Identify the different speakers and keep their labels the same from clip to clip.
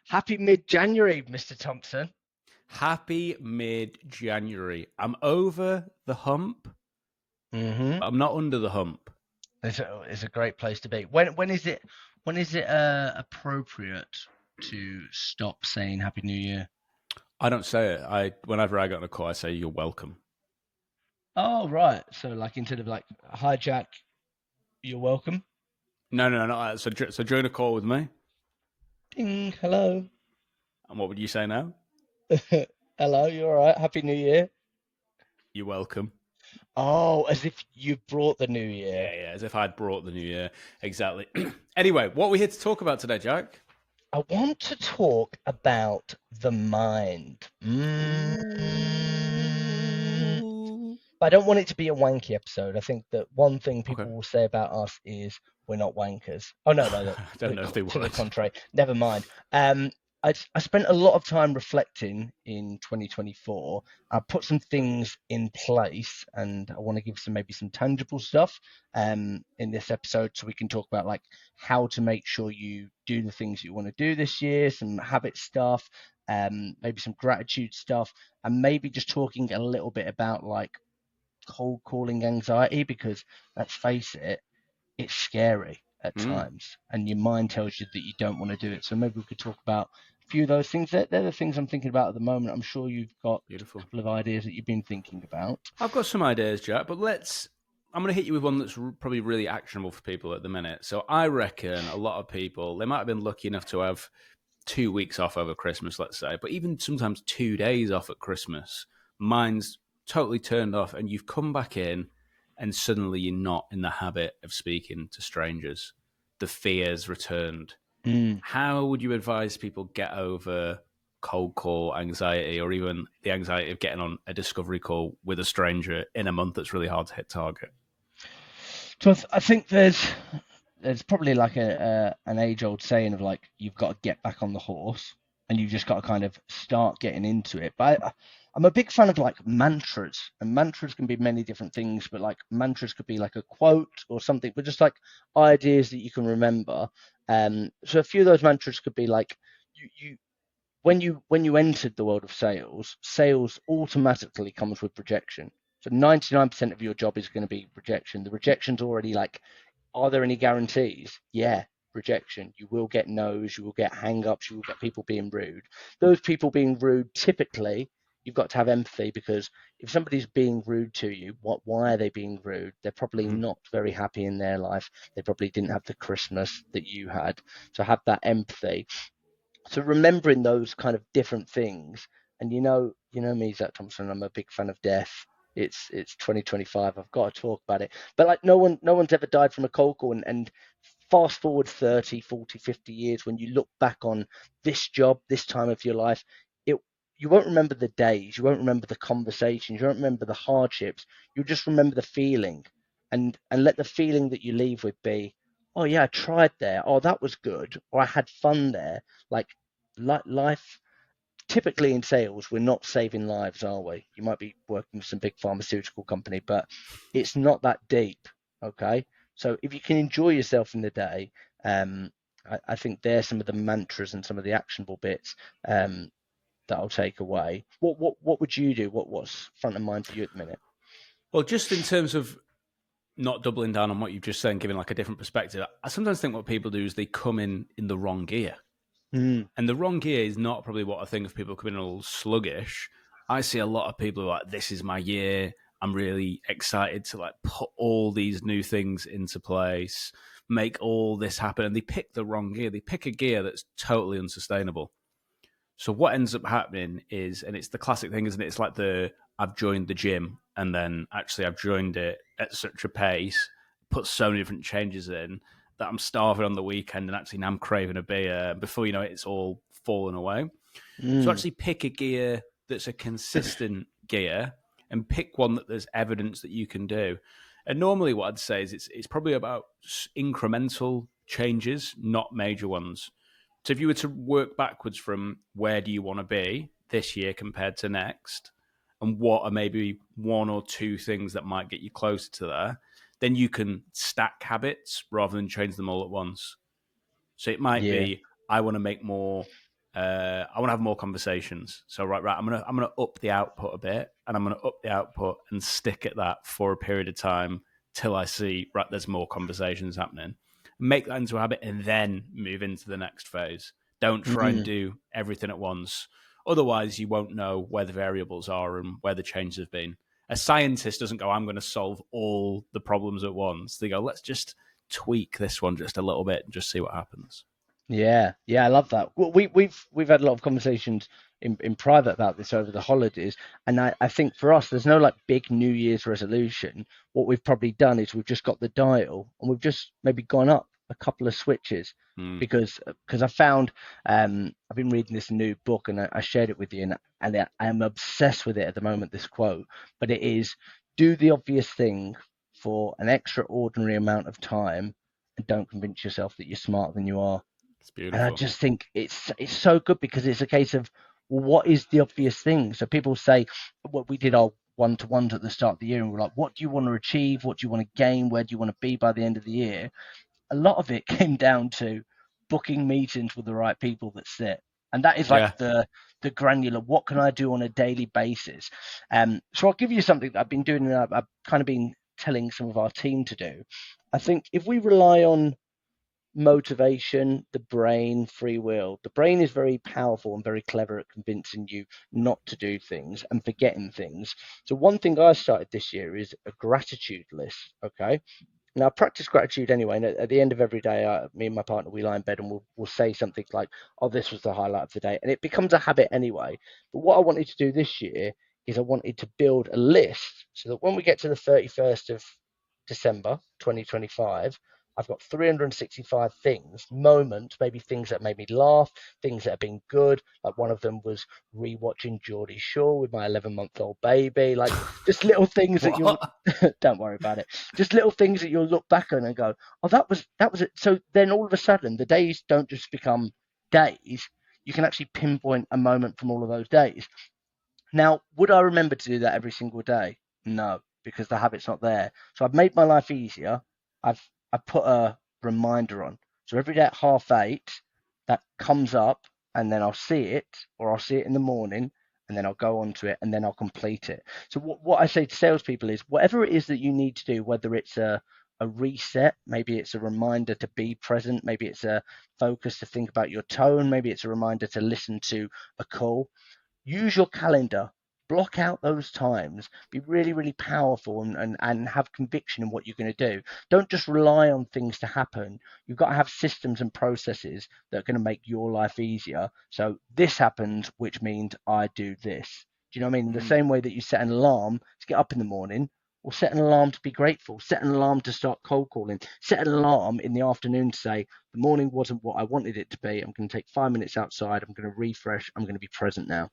Speaker 1: Happy mid-January, Mr. Thompson.
Speaker 2: Happy mid-January. I'm over the hump,
Speaker 1: Mm-hmm.
Speaker 2: but I'm not under the hump.
Speaker 1: It's a great place to be. When is it appropriate to stop saying Happy New Year?
Speaker 2: I don't say it. Whenever I get on a call, I say you're welcome.
Speaker 1: Oh, right. So like instead of like hi Jack, you're welcome.
Speaker 2: No. So join a call with me.
Speaker 1: Ding, hello.
Speaker 2: And what would you say now?
Speaker 1: Hello, you all right? Happy New Year.
Speaker 2: You're welcome.
Speaker 1: Oh, as if you brought the new year.
Speaker 2: Yeah, as if I'd brought the new year. Exactly. Anyway, what are we here to talk about today, Jack?
Speaker 1: I want to talk about the mind.
Speaker 2: Ooh.
Speaker 1: But I don't want it to be a wanky episode. I think that one thing
Speaker 2: Okay.
Speaker 1: people will say about us is we're not wankers. Oh no,
Speaker 2: I don't know if they
Speaker 1: to the
Speaker 2: would.
Speaker 1: contrary. Never mind. I spent a lot of time reflecting in 2024. I put some things in place, and I want to give some tangible stuff in this episode, so we can talk about like how to make sure you do the things you want to do this year, some habit stuff, maybe some gratitude stuff, and maybe just talking a little bit about like cold calling anxiety, because let's face it, it's scary at
Speaker 2: Mm,
Speaker 1: times and your mind tells you that you don't want to do it. So maybe we could talk about a few of those things. They're the things I'm thinking about at the moment. I'm sure you've got a
Speaker 2: beautiful.
Speaker 1: couple of ideas that you've been thinking about.
Speaker 2: I've got some ideas, Jack, but I'm going to hit you with one that's probably really actionable for people at the minute. So I reckon a lot of people, they might have been lucky enough to have 2 weeks off over Christmas, let's say, but even sometimes 2 days off at Christmas, mine's totally turned off, and you've come back in, and suddenly you're not in the habit of speaking to strangers. The fear's returned.
Speaker 1: Mm.
Speaker 2: How would you advise people get over cold call anxiety, or even the anxiety of getting on a discovery call with a stranger in a month that's really hard to hit target?
Speaker 1: So I think there's probably like an age old saying of like you've got to get back on the horse and you've just got to kind of start getting into it. But I'm a big fan of like mantras, and mantras can be many different things, but like mantras could be like a quote or something, but just like ideas that you can remember. So a few of those mantras could be like you when you entered the world of sales, sales automatically comes with rejection. So 99% of your job is going to be rejection. The rejection's already like, are there any guarantees? Yeah, rejection. You will get no's, you will get hang-ups, you will get people being rude. Those people being rude, typically, you've got to have empathy, because if somebody's being rude to you, why are they being rude? They're probably
Speaker 2: Mm-hmm.
Speaker 1: not very happy in their life. They probably didn't have the Christmas that you had. So have that empathy. So remembering those kind of different things, and you know me, Zach Thompson. I'm a big fan of death. It's 2025. I've got to talk about it. But like no one's ever died from a cold call, and fast forward 30, 40, 50 years, when you look back on this job, this time of your life, it you won't remember the days, you won't remember the conversations, you won't remember the hardships. You'll just remember the feeling, and let the feeling that you leave with be, oh yeah, I tried there. Oh, that was good. Or I had fun there. Like life, typically in sales, we're not saving lives, are we? You might be working with some big pharmaceutical company, but it's not that deep. Okay. So if you can enjoy yourself in the day, I think there's some of the mantras and some of the actionable bits that I'll take away. What would you do? What's front of mind for you at the minute?
Speaker 2: Well, just in terms of not doubling down on what you've just said and giving like a different perspective, I sometimes think what people do is they come in the wrong gear.
Speaker 1: Mm.
Speaker 2: And the wrong gear is not probably what I think of people coming a little sluggish. I see a lot of people who are like, this is my year. I'm really excited to like put all these new things into place, make all this happen. And they pick the wrong gear. They pick a gear that's totally unsustainable. So what ends up happening is, and it's the classic thing, isn't it? It's like I've joined the gym, and then actually I've joined it at such a pace, put so many different changes in, that I'm starving on the weekend, and actually now I'm craving a beer. Before you know it, it's all fallen away. So
Speaker 1: Mm.
Speaker 2: actually pick a gear that's a consistent gear, and pick one that there's evidence that you can do. And normally what I'd say is it's probably about incremental changes, not major ones. So if you were to work backwards from where do you want to be this year compared to next, and what are maybe one or two things that might get you closer to there, then you can stack habits rather than change them all at once. So it might
Speaker 1: Yeah.
Speaker 2: be, I want to make more I want to have more conversations. So right, I'm gonna up the output a bit, and I'm gonna up the output and stick at that for a period of time till I see right there's more conversations happening. Make that into a habit, and then move into the next phase. Don't try and do everything at once. Otherwise, you won't know where the variables are and where the changes have been. A scientist doesn't go, I'm going to solve all the problems at once. They go, let's just tweak this one just a little bit and just see what happens.
Speaker 1: Yeah, I love that. Well, we've had a lot of conversations in private about this over the holidays, and I think for us, there's no like big New Year's resolution. What we've probably done is we've just got the dial, and we've just maybe gone up a couple of switches because I found I've been reading this new book, and I shared it with you, and I am obsessed with it at the moment. This quote, but it is do the obvious thing for an extraordinary amount of time, and don't convince yourself that you're smarter than you are.
Speaker 2: It's
Speaker 1: And I
Speaker 2: beautiful.
Speaker 1: just think it's so good because it's a case of, well, what is the obvious thing? So people say, well, we did our one-to-ones at the start of the year, and we're like, what do you want to achieve? What do you want to gain? Where do you want to be by the end of the year? A lot of it came down to booking meetings with the right people that sit. And that is like
Speaker 2: Yeah.
Speaker 1: the granular, what can I do on a daily basis? So I'll give you something that I've been doing, and I've kind of been telling some of our team to do. I think if we rely on motivation, the brain, free will. The brain is very powerful and very clever at convincing you not to do things and forgetting things. So one thing I started this year is a gratitude list. Okay. Now I practice gratitude anyway. And at the end of every day, me and my partner, we lie in bed and we'll say something like, "Oh, this was the highlight of the day," and it becomes a habit anyway. But what I wanted to do this year is I wanted to build a list so that when we get to the 31st of December 2025, I've got 365 things, moments, maybe things that made me laugh, things that have been good. Like one of them was rewatching Geordie Shore with my 11-month-old baby. Like just little things that you'll don't worry about it. Just little things that you'll look back on and go, "Oh, that was it." So then all of a sudden, the days don't just become days. You can actually pinpoint a moment from all of those days. Now, would I remember to do that every single day? No, because the habit's not there. So I've made my life easier. I've put a reminder on. So every day at 8:30, that comes up, and then I'll see it, or I'll see it in the morning, and then I'll go on to it, and then I'll complete it. So what I say to salespeople is, whatever it is that you need to do, whether it's a reset, maybe it's a reminder to be present, maybe it's a focus to think about your tone, maybe it's a reminder to listen to a call. Use your calendar, block out those times, be really, really powerful, and have conviction in what you're going to do. Don't just rely on things to happen. You've got to have systems and processes that are going to make your life easier. So this happens, which means I do this. Do you know what I mean? In the same way that you set an alarm to get up in the morning, or set an alarm to be grateful, set an alarm to start cold calling, set an alarm in the afternoon to say, the morning wasn't what I wanted it to be. I'm going to take 5 minutes outside. I'm going to refresh. I'm going to be present now.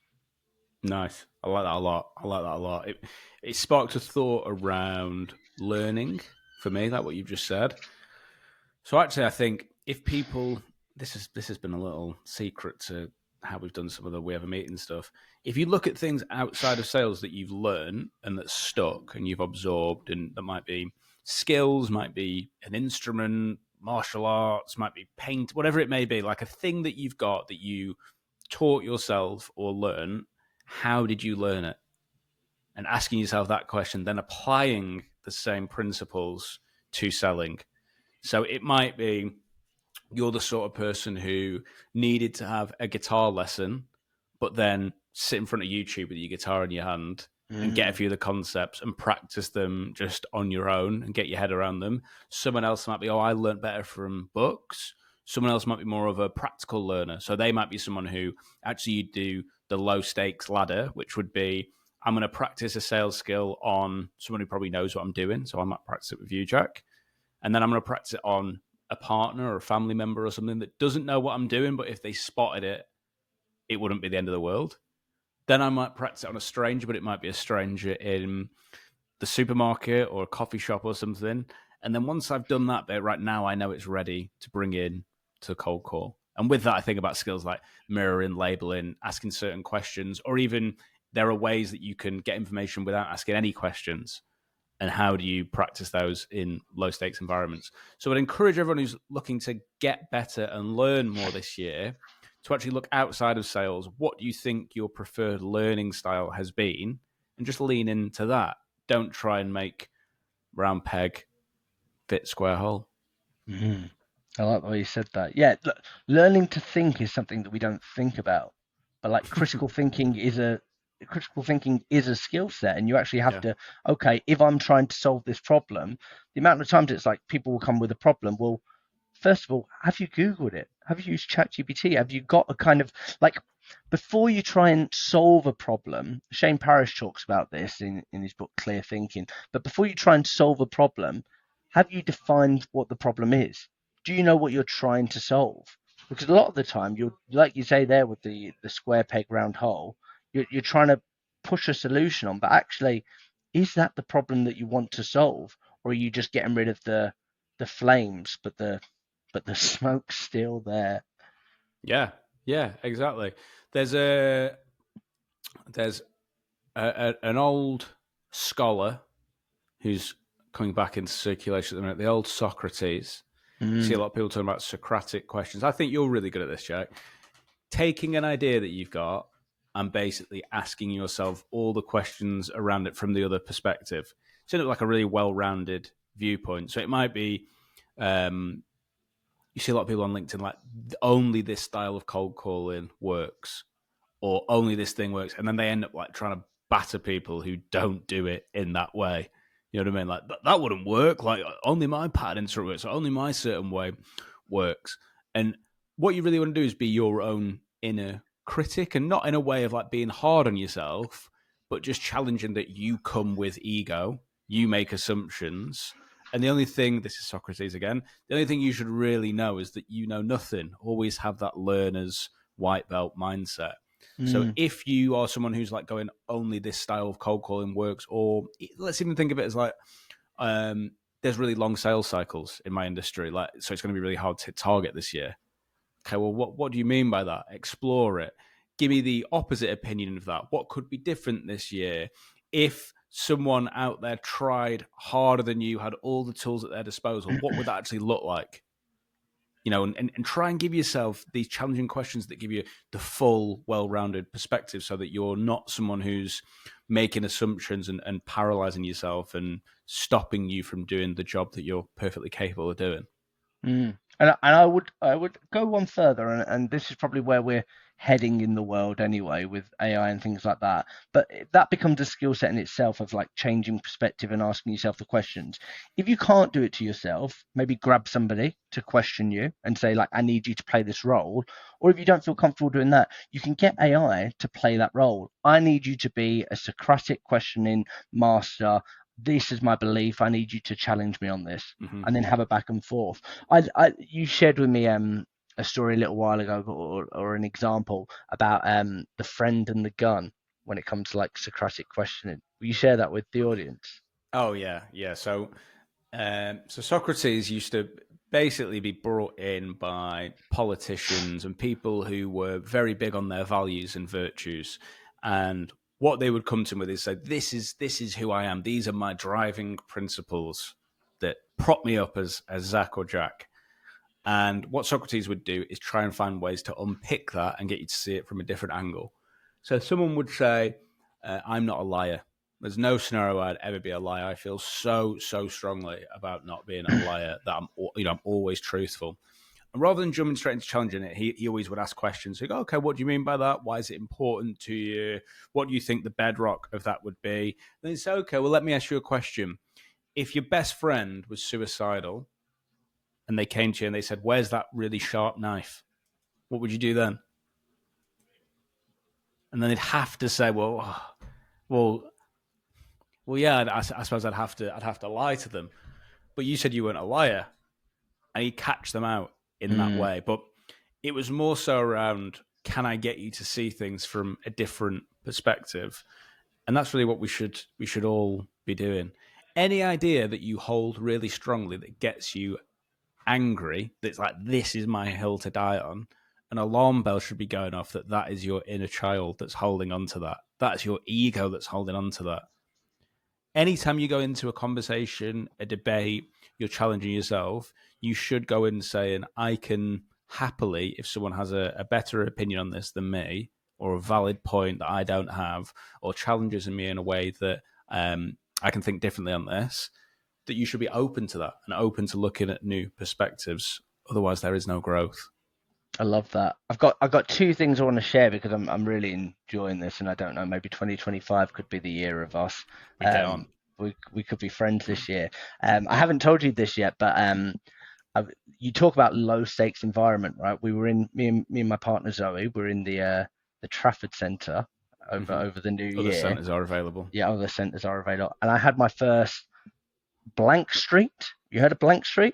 Speaker 2: Nice. I like that a lot. I like that a lot. It sparked a thought around learning for me, like what you've just said. So actually, I think if people, this has been a little secret to how we've done some of the We Have a Meeting stuff. If you look at things outside of sales that you've learned and that's stuck and you've absorbed, and that might be skills, might be an instrument, martial arts, might be paint, whatever it may be, like a thing that you've got that you taught yourself or learn, how did you learn it? And asking yourself that question, then applying the same principles to selling. So it might be you're the sort of person who needed to have a guitar lesson, but then sit in front of YouTube with your guitar in your hand and get a few of the concepts and practice them just on your own and get your head around them. Someone else might be, oh, I learned better from books. Someone else might be more of a practical learner. So they might be someone who actually do the low stakes ladder, which would be, I'm going to practice a sales skill on someone who probably knows what I'm doing. So I might practice it with you, Jack. And then I'm going to practice it on a partner or a family member or something that doesn't know what I'm doing, but if they spotted it, it wouldn't be the end of the world. Then I might practice it on a stranger, but it might be a stranger in the supermarket or a coffee shop or something. And then once I've done that bit, right now I know it's ready to bring in to cold call. And with that, I think about skills like mirroring, labeling, asking certain questions, or even there are ways that you can get information without asking any questions. And how do you practice those in low stakes environments? So I'd encourage everyone who's looking to get better and learn more this year to actually look outside of sales. What do you think your preferred learning style has been? And just lean into that. Don't try and make round peg fit square hole.
Speaker 1: Mm. I like the way you said that. Yeah, learning to think is something that we don't think about, but like critical thinking is a skill set, and you actually have
Speaker 2: Yeah.
Speaker 1: to. Okay, if I'm trying to solve this problem, the amount of times it's like people will come with a problem. Well, first of all, have you Googled it? Have you used ChatGPT? Have you got a kind of like before you try and solve a problem? Shane Parrish talks about this in his book Clear Thinking. But before you try and solve a problem, have you defined what the problem is? Do you know what you're trying to solve? Because a lot of the time, you're like you say there with the square peg round hole, you're trying to push a solution on, but actually, is that the problem that you want to solve, or are you just getting rid of the flames, but the smoke's still there?
Speaker 2: Yeah. Yeah, exactly. There's a an old scholar who's coming back into circulation at the minute, the old Socrates. You see a lot of people talking about Socratic questions. I think you're really good at this, Jack. Taking an idea that you've got and basically asking yourself all the questions around it from the other perspective. So it's like a really well-rounded viewpoint. So it might be, you see a lot of people on LinkedIn like only this style of cold calling works, or only this thing works, and then they end up like trying to batter people who don't do it in that way. You know what I mean? Like that wouldn't work. Like only my pattern works, or only my certain way works. And what you really want to do is be your own inner critic, and not in a way of like being hard on yourself, but just challenging that you come with ego, you make assumptions. And the only thing, this is Socrates again, the only thing you should really know is that you know nothing. Always have that learner's white belt mindset. So if you are someone who's like going, only this style of cold calling works, or let's even think of it as like, there's really long sales cycles in my industry, like so it's going to be really hard to hit target this year. Okay, well, what do you mean by that? Explore it. Give me the opposite opinion of that. What could be different this year if someone out there tried harder than you, had all the tools at their disposal? What would that actually look like? You know, and try and give yourself these challenging questions that give you the full, well-rounded perspective, so that you're not someone who's making assumptions and paralyzing yourself and stopping you from doing the job that you're perfectly capable of doing.
Speaker 1: And I would go one further, and this is probably where we're heading in the world anyway with AI and things like that. But that becomes a skill set in itself of like changing perspective and asking yourself the questions. If you can't do it to yourself, maybe grab somebody to question you and say like, I need you to play this role. Or if you don't feel comfortable doing that, you can get AI to play that role. I need you to be a Socratic questioning master. This is my belief. I need you to challenge me on this, and then have a back and forth. You shared with me a story a little while ago, or an example about the friend and the gun when it comes to like Socratic questioning. Will you share that with the audience?
Speaker 2: Oh yeah, yeah. So Socrates used to basically be brought in by politicians and people who were very big on their values and virtues, and what they would come to him with is say, "This is who I am. These are my driving principles that prop me up as Zach or Jack." And what Socrates would do is try and find ways to unpick that and get you to see it from a different angle. So someone would say, "I'm not a liar. There's no scenario I'd ever be a liar. I feel so strongly about not being a liar that I'm always truthful." And rather than jumping straight into challenging it, he always would ask questions. He'd go, "Okay, what do you mean by that? Why is it important to you? What do you think the bedrock of that would be?" And then he'd say, "Okay, well, let me ask you a question. If your best friend was suicidal and they came to you and they said, 'Where's that really sharp knife?' What would you do then?" And then they'd have to say, well, yeah, I suppose I'd have to lie to them. But you said you weren't a liar, and he'd catch them out in that way. But it was more so around, can I get you to see things from a different perspective? And that's really what we should all be doing. Any idea that you hold really strongly that gets you angry, that's like, this is my hill to die on, an alarm bell should be going off that is your inner child that's holding on to that. That's your ego that's holding on to that. Anytime you go into a conversation, a debate, you're challenging yourself, you should go in saying, I can happily, if someone has a better opinion on this than me, or a valid point that I don't have, or challenges me in a way that I can think differently on this, that you should be open to that and open to looking at new perspectives. Otherwise, there is no growth.
Speaker 1: I love that. I've got two things I want to share because I'm really enjoying this, and I don't know, maybe 2025 could be the year of us.
Speaker 2: Get on.
Speaker 1: We could be friends this year. I haven't told you this yet, but you talk about low stakes environment, right? We were in me and my partner Zoe. We're in the Trafford Centre over the new
Speaker 2: Other
Speaker 1: year.
Speaker 2: centres are available.
Speaker 1: Yeah, other centres are available, and I had my first Blank Street. You heard of Blank Street?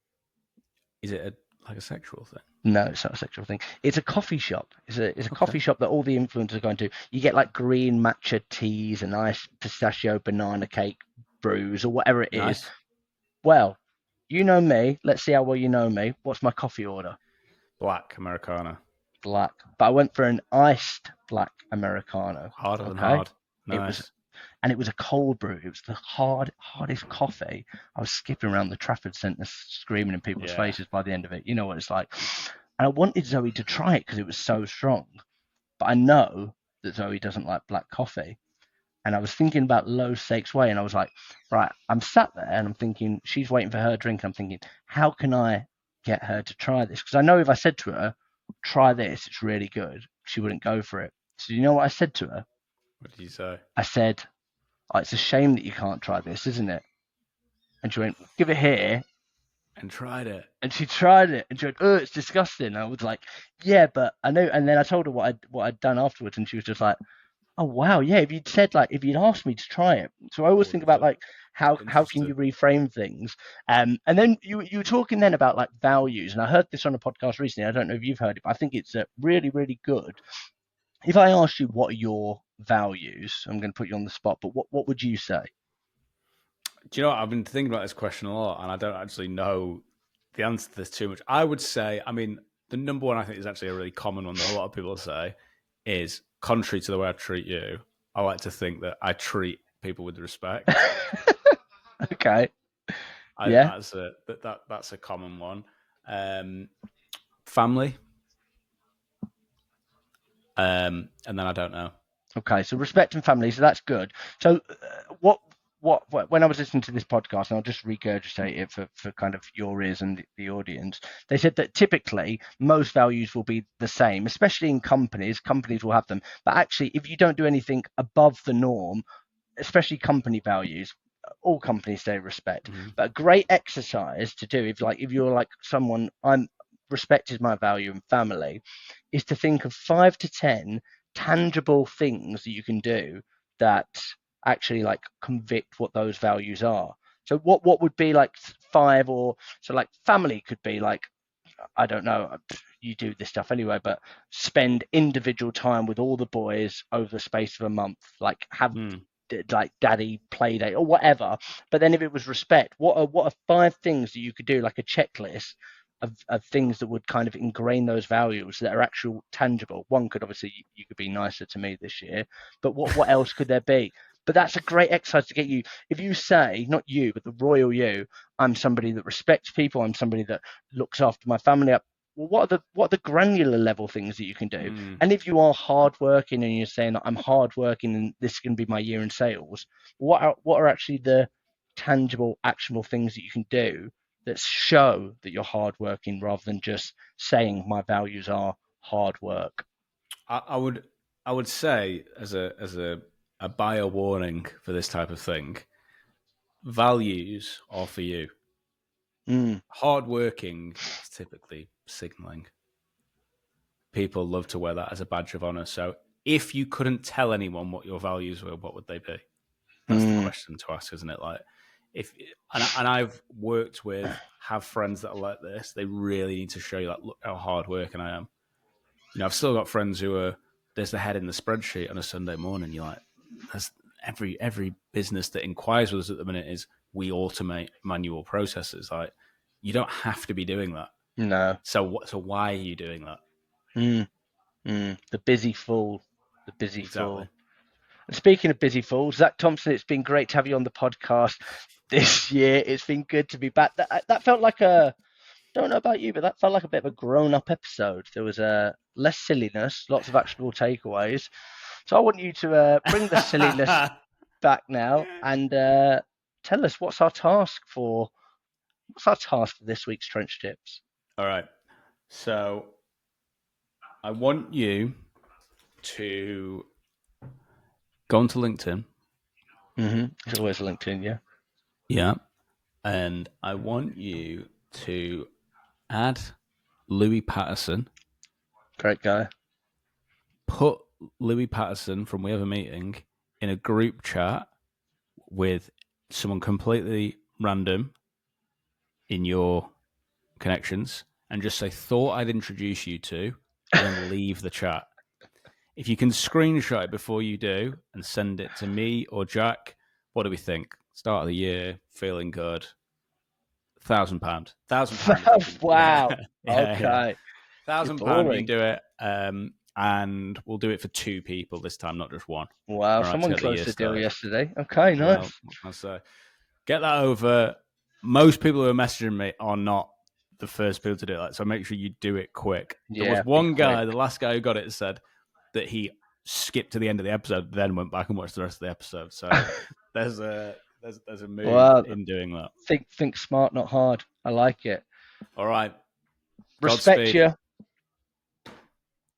Speaker 2: Is it like a sexual thing?
Speaker 1: No, it's not a sexual thing. It's a coffee shop. It's a coffee shop that all the influencers are going to. You get like green matcha teas and nice pistachio banana cake brews or whatever it is.
Speaker 2: Nice.
Speaker 1: Well, you know me. Let's see how well you know me. What's my coffee order?
Speaker 2: Black Americano.
Speaker 1: Black. But I went for an iced black Americano.
Speaker 2: Harder than hard. Nice.
Speaker 1: It was a cold brew. It was the hardest coffee. I was skipping around the Trafford Centre screaming in people's faces by the end of it. You know what it's like. And I wanted Zoe to try it because it was so strong. But I know that Zoe doesn't like black coffee. And I was thinking about low stakes way. And I was like, right, I'm sat there and I'm thinking, she's waiting for her drink. And I'm thinking, how can I get her to try this? Because I know if I said to her, try this, it's really good, she wouldn't go for it. So you know what I said to her?
Speaker 2: What did you say?
Speaker 1: I said, oh, it's a shame that you can't try this, isn't it? And she went, give it here.
Speaker 2: And tried it.
Speaker 1: And she tried it. And she went, oh, it's disgusting. And I was like, yeah, but I know. And then I told her what I'd done afterwards. And she was just like, oh, wow, yeah, if you'd asked me to try it. So I always think about like, how can you reframe things? And then you were talking then about like values. And I heard this on a podcast recently. I don't know if you've heard it, but I think it's really, really good. If I asked you what are your values, I'm going to put you on the spot, but what would you say?
Speaker 2: Do you know what? I've been thinking about this question a lot, and I don't actually know the answer to this too much. I would say, I mean, the number one I think is actually a really common one that a lot of people say is, contrary to the way I treat you, I like to think that I treat people with respect.
Speaker 1: Okay.
Speaker 2: That's a common one. Family. And then I don't know.
Speaker 1: Okay, so respect and family, so that's good. So what when I was listening to this podcast, and I'll just regurgitate it for kind of your ears and the audience, they said that typically most values will be the same, especially in companies. Companies will have them, but actually, if you don't do anything above the norm, especially company values, all companies say respect. Mm-hmm. But a great exercise to do if you're like someone, respect is my value and family, is to think of 5 to 10 tangible things that you can do that actually like convict what those values are. So what would be like 5, or so like family could be like, I don't know, you do this stuff anyway, but spend individual time with all the boys over the space of a month, like have like daddy play date or whatever. But then if it was respect, what are 5 things that you could do, like a checklist of things that would kind of ingrain those values that are actual tangible? One could obviously, you could be nicer to me this year, but what else could there be? But that's a great exercise to get you. If you say, not you, but the royal you, I'm somebody that respects people, I'm somebody that looks after my family. Well, what are the granular level things that you can do? And if you are hardworking and you're saying I'm hardworking and this can be my year in sales, what are actually the tangible, actionable things that you can do that show that you're hardworking, rather than just saying my values are hard work?
Speaker 2: I would say as a buyer warning for this type of thing, values are for you. Hardworking is typically signaling. People love to wear that as a badge of honor. So if you couldn't tell anyone what your values were, what would they be? That's the question to ask, isn't it? Like, and I've worked with, have friends that are like this. They really need to show you, like, look how hardworking I am. You know, I've still got friends who are, there's the head in the spreadsheet on a Sunday morning. You're like, there's every business that inquires with us at the minute is, we automate manual processes. Like, you don't have to be doing that.
Speaker 1: No.
Speaker 2: So why are you doing that?
Speaker 1: The busy fool. The busy fool. And speaking of busy fools, Zach Thompson, it's been great to have you on the podcast this year. It's been good to be back. That felt like a Don't know about you, but that felt like a bit of a grown-up episode. There was less silliness, lots of actionable takeaways. So I want you to bring the silliness back now and tell us what's our task for this week's Trench Tips.
Speaker 2: All right. So I want you to go onto LinkedIn.
Speaker 1: It's always LinkedIn, yeah.
Speaker 2: Yeah. And I want you to add Louis Patterson.
Speaker 1: Great guy.
Speaker 2: Put Louis Patterson from We Have a Meeting in a group chat with someone completely random in your connections and just say, thought I'd introduce you to, and then leave the chat. If you can screenshot it before you do and send it to me or Jack, what do we think? Start of the year, feeling good. £1,000. £1,000.
Speaker 1: Wow.
Speaker 2: Yeah,
Speaker 1: Okay.
Speaker 2: yeah. £1,000, you
Speaker 1: boring.
Speaker 2: can do it. And we'll do it for 2 people this time, not just 1.
Speaker 1: Wow.
Speaker 2: All right,
Speaker 1: Someone
Speaker 2: to get the
Speaker 1: closed
Speaker 2: year
Speaker 1: the deal
Speaker 2: started.
Speaker 1: yesterday. Okay, nice.
Speaker 2: Well, so get that over. Most people who are messaging me are not the first people to do it. So make sure you do it quick.
Speaker 1: Yeah,
Speaker 2: There was one
Speaker 1: be
Speaker 2: guy,
Speaker 1: quick.
Speaker 2: the last guy who got it, said that he skipped to the end of the episode, then went back and watched the rest of the episode. So there's a move
Speaker 1: Well,
Speaker 2: in doing that.
Speaker 1: think smart, not hard. I like it.
Speaker 2: All right.
Speaker 1: Respect
Speaker 2: Godspeed.
Speaker 1: you.